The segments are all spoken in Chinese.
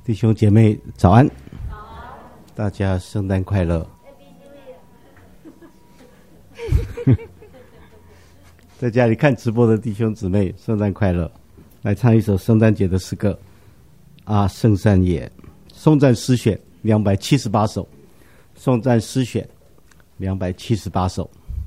弟兄姐妹早安，大家圣诞快乐。在家里看直播的弟兄姊妹圣诞快乐。来唱一首圣诞节的诗歌啊，圣山也。颂赞诗选278首，颂赞诗选278首。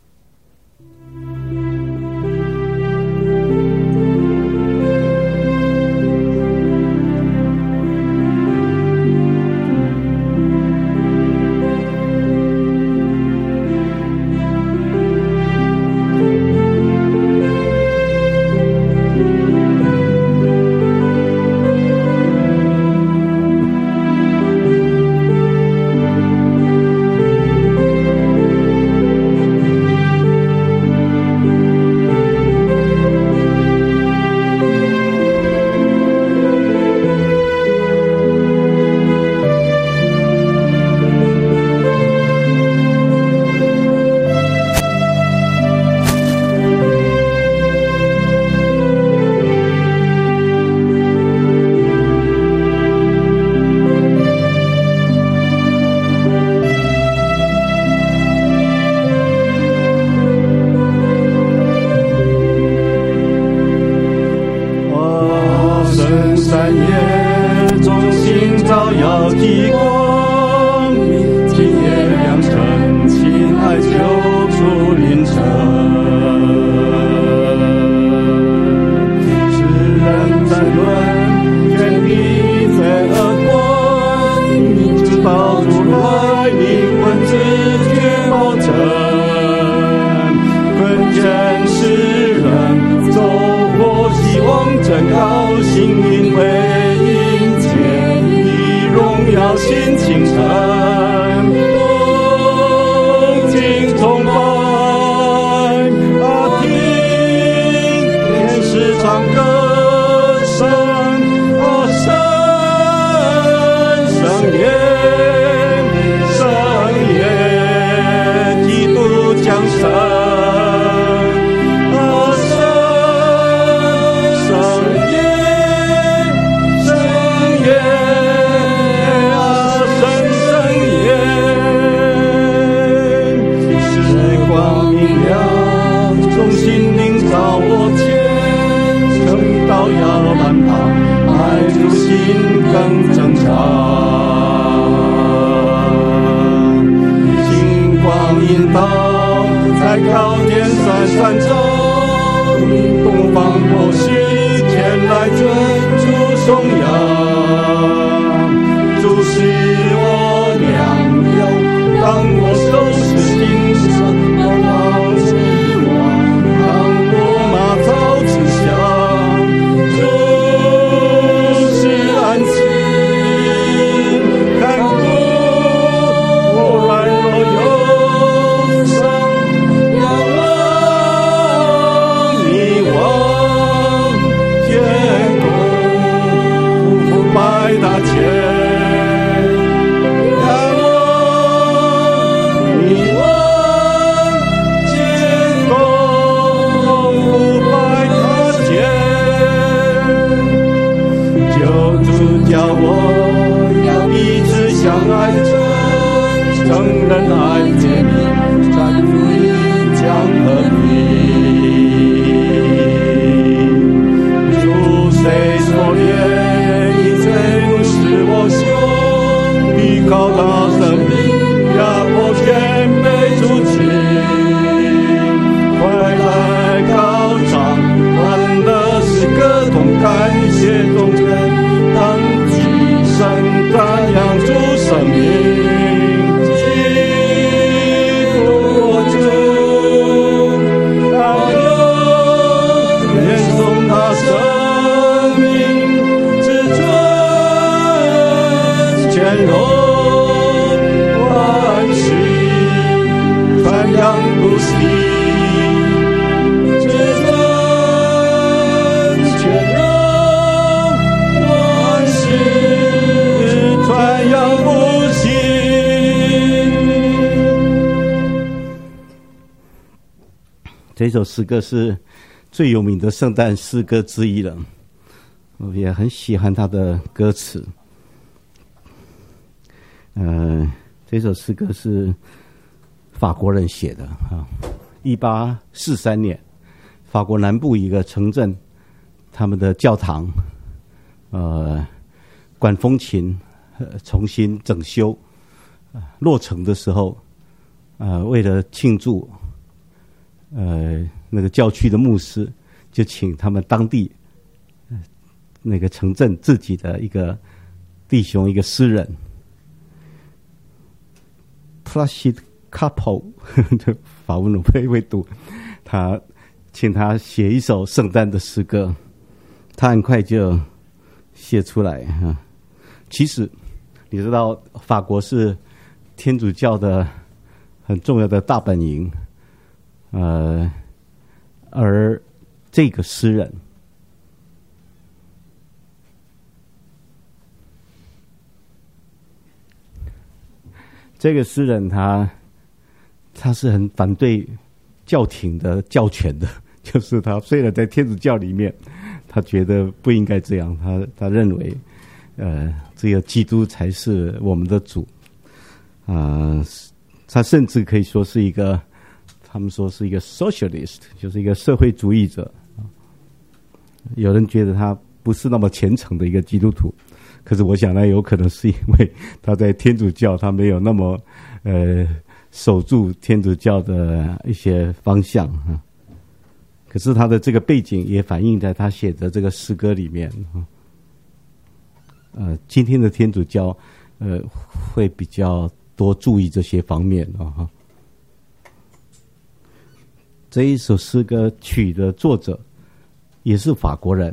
这首诗歌是最有名的圣诞诗歌之一了，我也很喜欢它的歌词。 这首诗歌是法国人写的啊。1843年，法国南部一个城镇，他们的教堂，管风琴重新整修，落成的时候，为了庆祝，那个教区的牧师就请他们当地那个城镇自己的一个弟兄，一个诗人 Placide Cappeau 法文我不会读，他请他写一首圣诞的诗歌，他很快就写出来啊。其实你知道法国是天主教的很重要的大本营，而这个诗人他是很反对教廷的教权的，就是他虽然在天主教里面，他觉得不应该这样，他认为只有基督才是我们的主，他甚至可以说是一个，他们说是一个 socialist， 就是一个社会主义者。有人觉得他不是那么虔诚的一个基督徒，可是我想呢，有可能是因为他在天主教他没有那么守住天主教的一些方向啊。可是他的这个背景也反映在他写的这个诗歌里面啊。今天的天主教会比较多注意这些方面啊。这一首诗歌曲的作者也是法国人，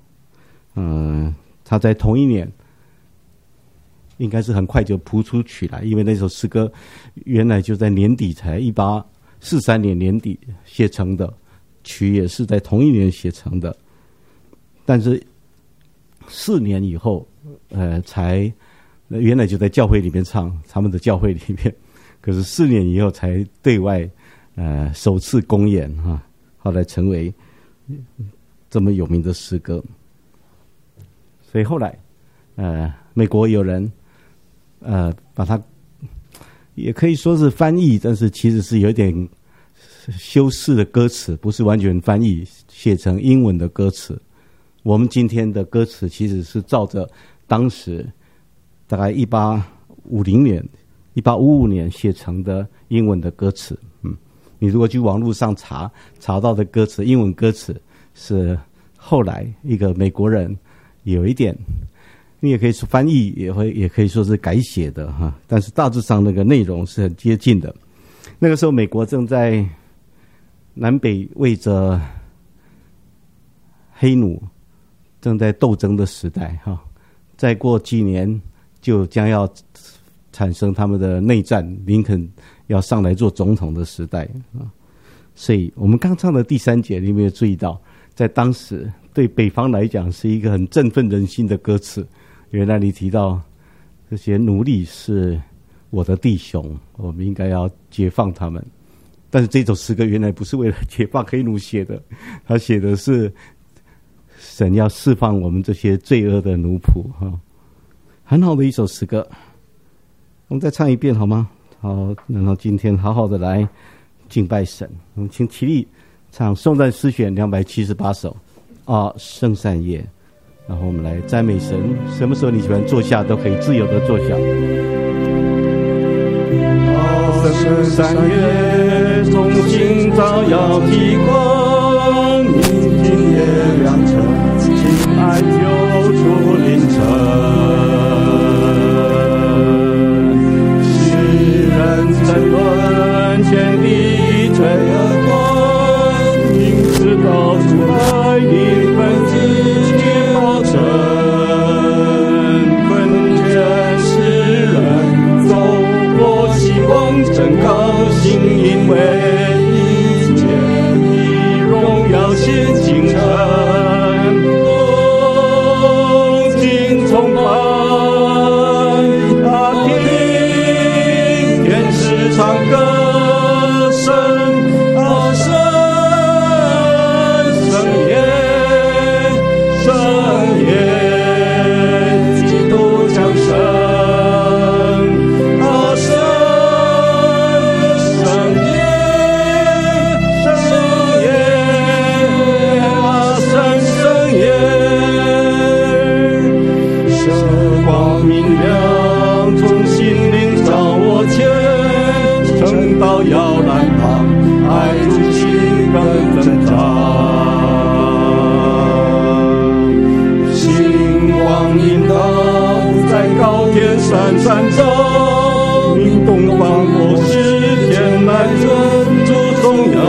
他在同一年应该是很快就谱出曲来，因为那首诗歌原来就在年底，才1843年年底写成的，曲也是在同一年写成的，但是4年以后才原来就在教会里面唱，他们的教会里面，可是4年以后才对外首次公演啊，后来成为这么有名的诗歌。所以后来美国有人把它也可以说是翻译，但是其实是有点修饰的歌词，不是完全翻译，写成英文的歌词。我们今天的歌词其实是照着当时大概1855年写成的英文的歌词。你如果去网络上查到的歌词，英文歌词是后来一个美国人有一点，你也可以说翻译，也可以说是改写的哈，但是大致上那个内容是很接近的。那个时候美国正在南北为着黑奴正在斗争的时代哈，再过几年就将要产生他们的内战，林肯要上来做总统的时代啊。所以我们刚唱的第3节，你有没有注意到，在当时对北方来讲是一个很振奋人心的歌词。原来你提到这些奴隶是我的弟兄，我们应该要解放他们。但是这首诗歌原来不是为了解放黑奴写的，他写的是神要释放我们这些罪恶的奴仆哈，很好的一首诗歌。我们再唱一遍好吗？好，然后今天好好的来敬拜神。我们请起立唱颂赞诗选278首啊，圣善夜。然后我们来赞美神。什么时候你喜欢坐下，都可以自由的坐下。圣善夜，众星照耀提光，明镜夜亮澄，情爱救出凌晨。世人争论千里垂耳光，因此道出来你分际真高兴，因为一切以荣耀献精神，恭敬崇拜，他听天使唱歌声，啊圣夜，基督降生。 光明亮，从心灵照我前，正道摇篮旁，爱主心更增长。星光引导在高天闪闪照，明东方我是天来尊主颂扬，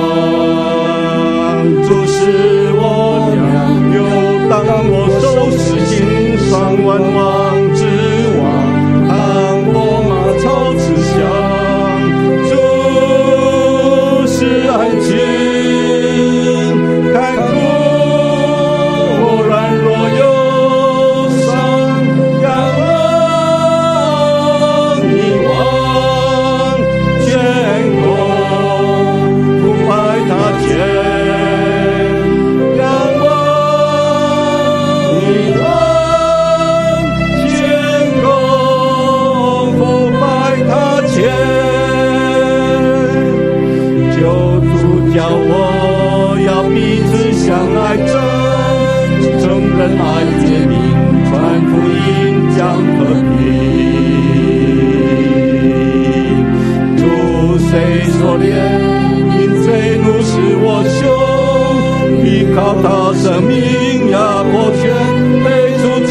主是我娘，又当我收拾心上万王之王，当我马超之乡，主是爱情，看顾我软弱忧伤，仰望你望天空，不拜他前，仰望你望天空，不拜他前，救主教我要彼此相爱，真人爱结命，传福音讲和平。主谁所怜悯，谁怒视我胸，依靠他生命压迫全被出情，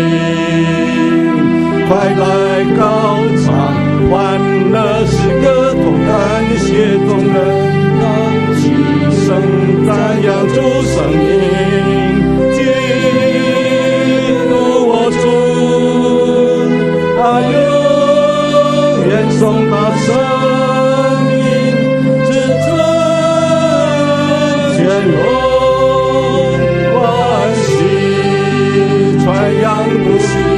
快来高唱欢乐诗歌，同感谢众人齐声赞扬主生命，基督我主，他永远颂他生命至尊全荣万喜，传扬不息。